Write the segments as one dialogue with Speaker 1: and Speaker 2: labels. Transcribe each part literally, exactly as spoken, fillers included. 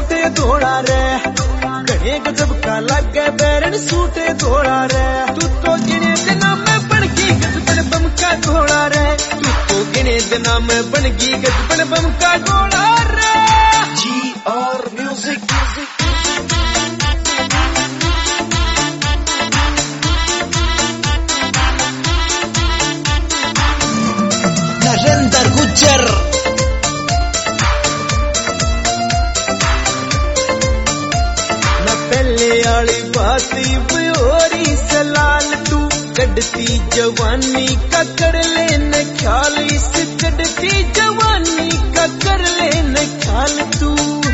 Speaker 1: सूटे धोड़ा रे, घने गजब का लागे बैरन सूटे धोड़ा रे। तू तो गिने दिना में बन गई गजबन बम का घोड़ा रे, तू तो गिने दिना में बन गई गजबन बम का घोड़ा रे। जी और म्यूजिक नरेंद्र गुज्जर। मैं पहले आली बाती ब्योरी सलाल तू, कड़ती जवानी का कर लेने ख्याल, इस कड़ती जवानी का कर लेने ख्याल। तू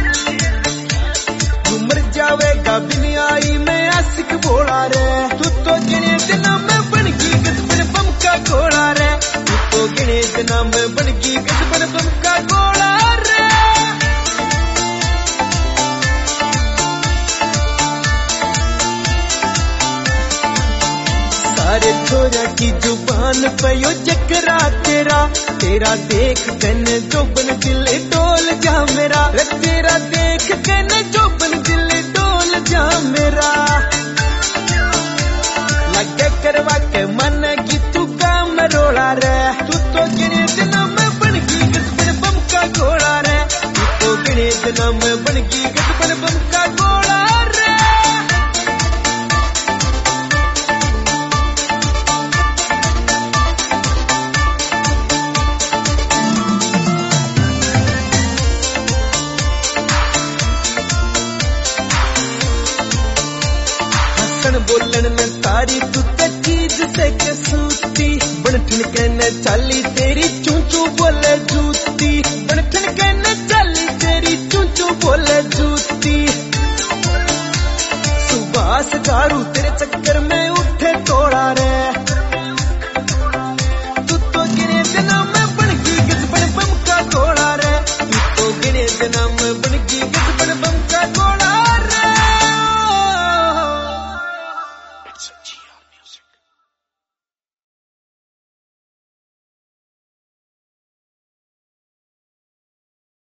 Speaker 1: मर जावेगा बिन आई मैं आशिक बोला रे, तू तो गिने दिना में बन गई गजबन बम का घोड़ा रे, तू तो गिने दिना में बन गई गजबन बम का घोड़ा रे। सारे छोरा की जुबान पे यो चकरा तेरा, तेरा देख कन जोबन दिल डोल जा मेरा, तेरा देख कन जोबन दिल डोल जा मेरा। लगे करवा के मन की तू काम रोड़ा रे, तू तो गिने दिना में बन गई गजबन बम का घोड़ा रे, तू तो गिने दिना में बन गई गजबन बम का घोड़ा रे। बोलन में तारी तू ते चीज से के सूती, बन ठनके न चाली तेरी चूचू बोले जूती, बन ठनके न चाली तेरी चूचू बोले जूती। सुबास झाड़ू तेरे चक्कर में उठे तोड़ा रे, तू तो गिने दिना में बन गई गजबन बम का घोड़ा रे, तू तो गिने दिना में बन गई गजबन बम का घोड़ा।